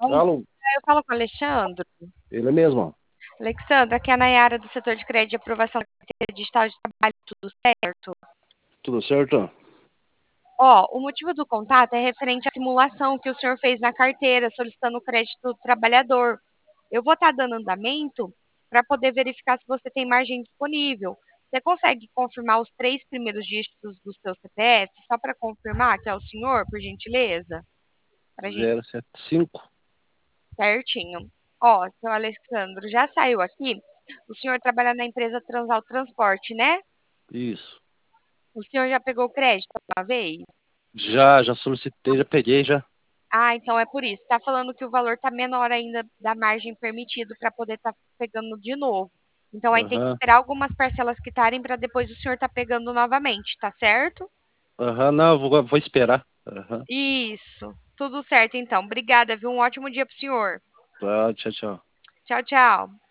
Alô, Eu falo com o Alexandre. ele mesmo. Alexandre, aqui é a Nayara do setor de crédito de aprovação da carteira digital de trabalho, tudo certo? Tudo certo? Ó, o motivo do contato é referente à simulação que o senhor fez na carteira, solicitando o crédito do trabalhador. Eu vou estar dando andamento para poder verificar se você tem margem disponível. Você consegue confirmar os três primeiros dígitos do seu CPF, só para confirmar que é o senhor, por gentileza? Para gente 075. certinho. Ó, seu Alessandro, já saiu aqui. O senhor trabalha na empresa Transal Transporte, né? Isso. O senhor já pegou crédito uma vez? Já solicitei, já peguei já. Ah, então é por isso. Tá falando que o valor tá menor ainda da margem permitido para poder estar pegando de novo. Então aí tem que Aham. esperar algumas parcelas quitarem para depois o senhor tá pegando novamente, tá certo? Aham, não, vou esperar. Aham. Isso. Tudo certo então. Obrigada, viu? Um ótimo dia pro senhor. Tá, tchau, tchau. Tchau, tchau.